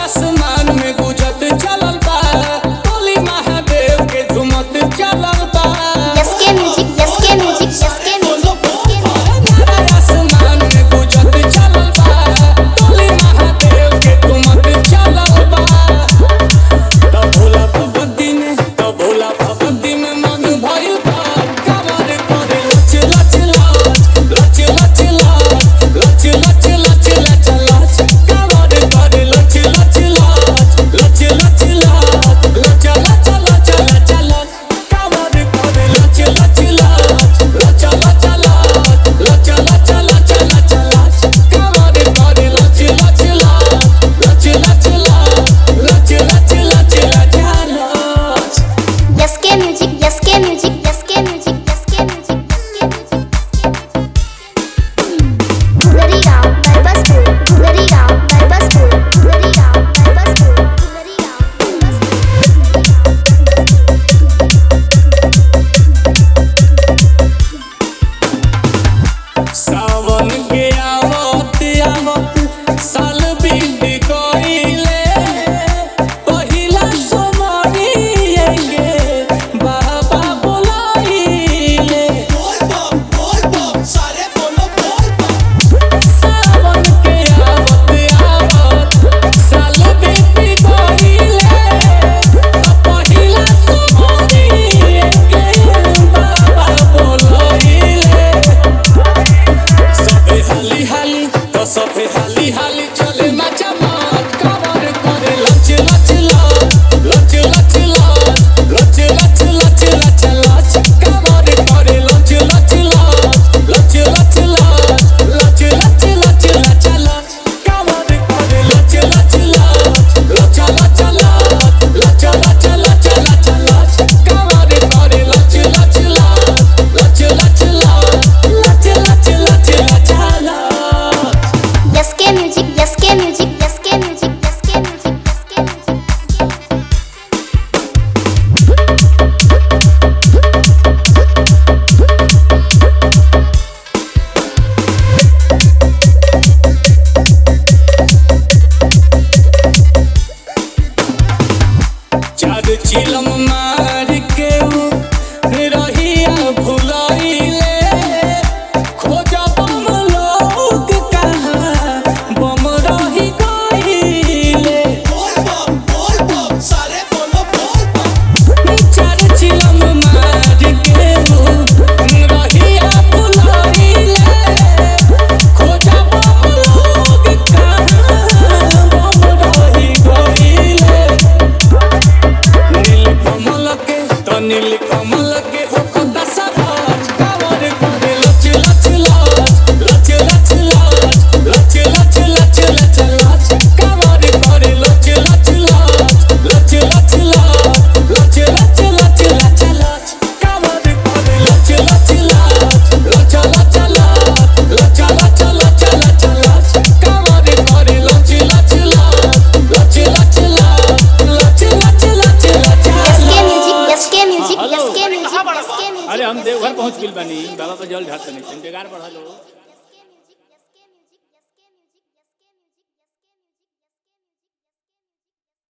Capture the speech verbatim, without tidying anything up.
आसमान में गुजत चलल बा बोली महादेव के झुमत चलल बा। यसके म्यूजिक यसके म्यूजिक यसके म्यूजिक आसमान में गुजत चलल बा बोली महादेव के झुमत चलल बा। तो भोला भगवती में तो भोला भगवती में मन भइल बा कमर करे लच लच लच लच लच लच लच लच लच लच कमर करे लच लच लच लच लच लच लच लच लच लच लच कमर करे लच लच लच लच लच लच लच लच लच लच लच कमर करे लच लच लच लच लच लच लच लच लच लच। यसके म्यूजिक यसके म्यूजिक यसके म्यूजिक यसके म्यूजिक गुलरी गांव बरबसपुर गुलरी गांव बरबसपुर गुलरी गांव बरबसपुर गुलरी गांव सावन के आवत आवत साल बीत गइले पहिला सोमरिए के बाबा बोलाइले। सावन के आवत आवत साल बीत गइले पहिला सोमरिए के बाबा बोलाइले। सबे हाली हाली तो सबे हाली हाली चले मचा मात कमर करे लच लच लच लच लच लच लच लच लच लच कमर करे लच लच लच लच लच लच लच लच लच लच कमर करे लच लच लच लच लच लच लच लच लच लच लच कमर करे लच लच लच लच लच लच लच लच लच। यसके म्यूजिक यसके म्यूजिक यसके म्यूजिक यसके म्यूजिक यसके चार चिलम मार के रहिया भुलाइले खोजा बम लोग कहाँ बम रही गइले। चार चिलम मार के रहिया भुलाइले खोजा बम लोग कहाँ बम रही गइले। नील कमल के तो नील कमल के हो खुदा सराज कमर करे लच लच लच लच लच लच लच लच लच लच कमर करे लच लच लच लच लच लच लच लच लच लच कमर करे लच लच लच लच लच लच लच लच लच लच लच कमर करे लच लच लच लच लच लच लच लच लच लच। यसके म्यूजिक यसके म्यूजिक यसके म्यूजिक अरे हम देवघर पहुंच गइल बानी बाबा पर जल ढारतनी इंतजार बढ़ा लो।